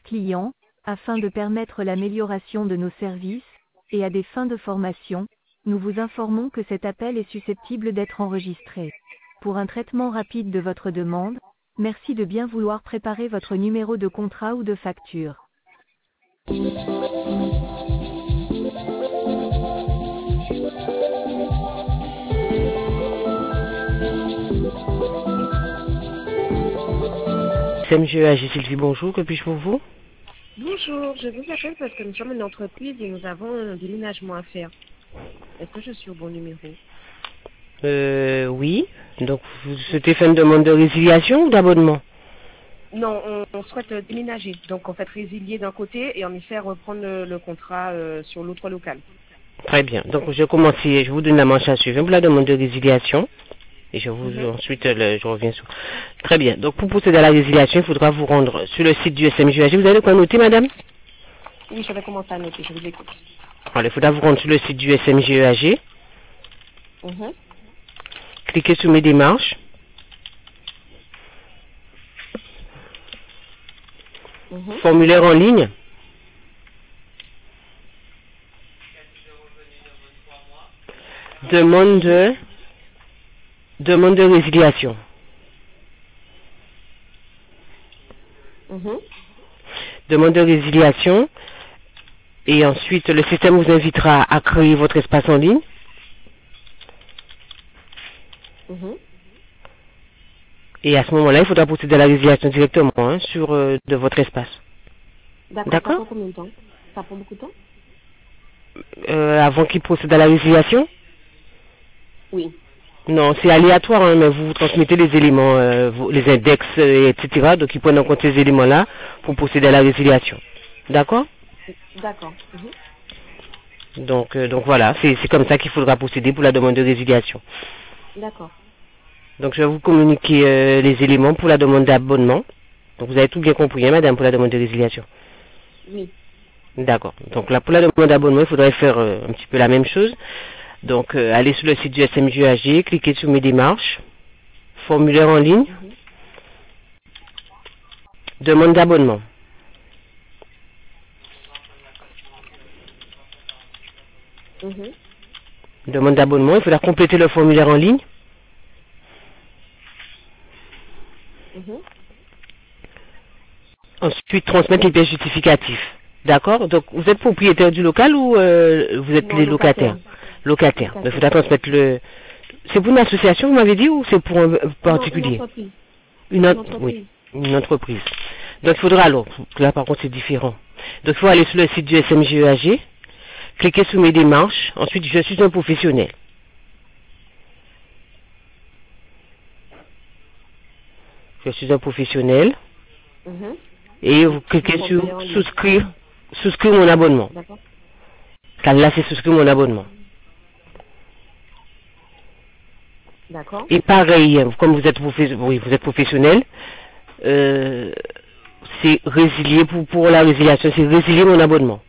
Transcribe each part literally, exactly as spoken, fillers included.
clients, afin de permettre l'amélioration de nos services, et à des fins de formation, nous vous informons que cet appel est susceptible d'être enregistré. Pour un traitement rapide de votre demande, merci de bien vouloir préparer votre numéro de contrat ou de facture. S M G E A G Sylvie, bonjour, que puis-je pour vous? Bonjour, je vous appelle parce que nous sommes une entreprise et nous avons un déménagement à faire. Est-ce que je suis au bon numéro? Euh, oui. Donc, vous souhaitez faire une demande de résiliation ou d'abonnement? Non, on, on souhaite euh, déménager. Donc, en fait, résilier d'un côté et en effet reprendre le, le contrat euh, sur l'autre local. Très bien. Donc, je commence, je vous donne la manche à suivre pour la demande de résiliation. Et je vous, Mhm. ensuite, le- je reviens sur. Très bien. Donc, pour procéder à la résiliation, il faudra vous rendre sur le site du S M G E A G. Vous avez de quoi noter, madame? Oui, je vais commencer à noter, je vous écoute. Alors, il faudra vous rendre sur le site du S M G E A G. Mhm. Cliquez sur mes démarches. Mhm. Formulaire en ligne. Demande de, demande de résiliation. Mhm. Demande de résiliation. Et ensuite, le système vous invitera à créer votre espace en ligne. Mhm. Et à ce moment-là, il faudra procéder à la résiliation directement hein, sur euh, de votre espace. D'accord, ça D'accord? prend combien de temps? Ça prend beaucoup de temps? Euh, avant qu'il procède à la résiliation? Oui. Non, c'est aléatoire, hein, mais vous transmettez les éléments, euh, vous- les index, euh, et cetera. Donc, ils prennent en compte ces éléments-là pour procéder à la résiliation. D'accord? D'accord. Mhm. Donc, euh, donc voilà, c'est c'est comme ça qu'il faudra procéder pour la demande de résiliation. D'accord. Donc, je vais vous communiquer euh, les éléments pour la demande d'abonnement. Donc, vous avez tout bien compris, hein, madame, pour la demande de résiliation. Oui. D'accord. Donc là, pour la demande d'abonnement, il faudrait faire euh, un petit peu la même chose. Donc, euh, allez sur le site du S M G E A G, cliquez sur mes démarches, formulaire en ligne, Mhm. demande d'abonnement. Mhm. Demande d'abonnement, il faudra compléter le formulaire en ligne. Mhm. Ensuite, transmettre les pièces justificatives. D'accord? Donc, vous êtes propriétaire du local ou euh, vous êtes Non, les locataires? locataire. Locataires. Donc, il Locataire. faudra transmettre le... C'est pour une association, vous m'avez dit, ou c'est pour un un Non, une particulier? entreprise. Une Une autre, oui, entreprise. une entreprise. Donc il faudra alors, là par contre c'est différent. Donc il faut aller sur le site du S M G E A G, cliquer sur mes démarches, ensuite je suis un professionnel. Je suis un professionnel Mhm. et vous Le cliquez sur formulaire en ligne. souscrire, souscrire mon abonnement. D'accord. Car là c'est souscrire mon abonnement. D'accord. Et pareil, comme vous êtes, professe- oui, vous êtes professionnel, euh, c'est résilier, pour, pour la résiliation, c'est résilier mon abonnement.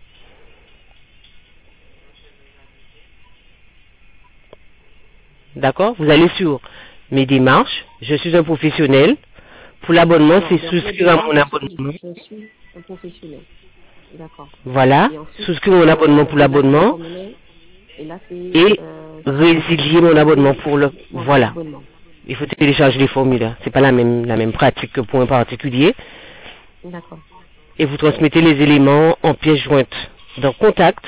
D'accord? Vous allez sur mes démarches, je suis un professionnel. Pour l'abonnement, Non, c'est donc les souscrire à démarches, mon je suis, abonnement. je suis un professionnel. D'accord. Voilà, Et ensuite, souscrire mon abonnement euh, pour démarche le l'abonnement formulaire. Et là, c'est et euh, résilier mon abonnement résilier pour le... mon Voilà. abonnement. Il faut télécharger les formulaires. C'est pas la même, la même pratique que pour un particulier. D'accord. Et vous transmettez les éléments en pièce jointe dans Contact,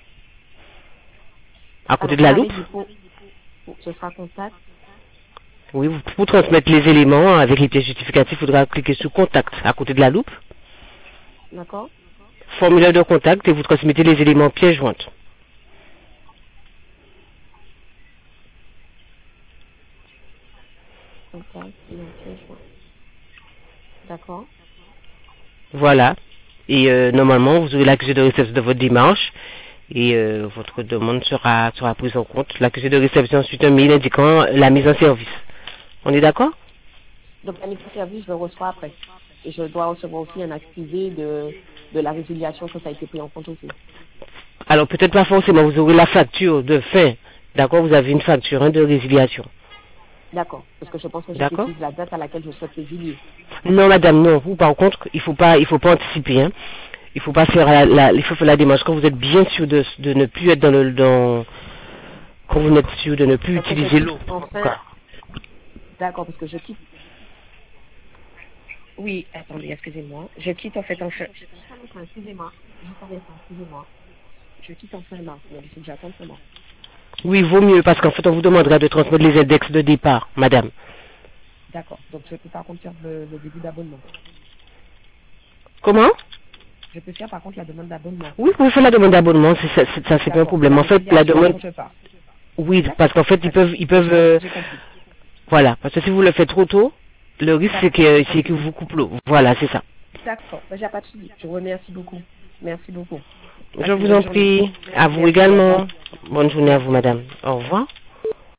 à côté Alors, de vous la m'avez loupe. dit, pour, pour- ce sera contact. Oui, vous- pour transmettre les éléments avec les pièces justificatives, il faudra cliquer sur Contact, à côté de la loupe. D'accord. Formulaire de contact et vous transmettez les éléments en pièce jointe. Contact et en pièce jointe. D'accord. Voilà. Et euh, normalement, vous aurez l'accusé de réception de votre démarche et euh, votre demande sera, sera prise en compte. L'accusé de réception ensuite un mail indiquant la mise en service. On est d'accord? Donc, la mise en service, je le reçois après. Et je dois recevoir aussi un accusé de, de la résiliation que ça a été pris en compte aussi. Alors peut-être pas forcément, vous aurez la facture de fin. D'accord? Vous avez une facture hein, de résiliation. D'accord, parce que je pense que je D'accord. précise la date à laquelle je souhaite résilier. Non, madame, non. Vous, par contre, il faut pas, il faut pas anticiper. Hein. Il faut pas faire la, la, il faut faire la démarche quand vous êtes bien sûr de, de ne plus être dans le, dans, quand vous n'êtes sûr de ne plus Parce que je utiliser quitte l'eau. enfin, d'accord, parce que je quitte. Oui, attendez, excusez-moi. Je quitte en fait en fait. Excusez-moi. Je savais ça, excusez-moi. Je quitte en fin mars, donc il faut que j'attende fin mars. Oui, vaut mieux parce qu'en fait, on vous demandera de transmettre les index de départ, madame. D'accord, donc je peux par contre faire le, le début d'abonnement. Comment? Je peux faire par contre la demande d'abonnement. Oui, vous faites la demande d'abonnement, c'est ça, c'est, ça, c'est pas un problème. En fait, la demande, oui, parce qu'en fait, ils peuvent, ils peuvent, euh, voilà, parce que si vous le faites trop tôt, le risque c'est que, c'est que vous coupez l'eau. Voilà, c'est ça. D'accord, ben, j'ai pas de souci. Je vous remercie beaucoup. Merci beaucoup. Je vous en prie. À vous également. Bonne journée à vous, madame. Au revoir.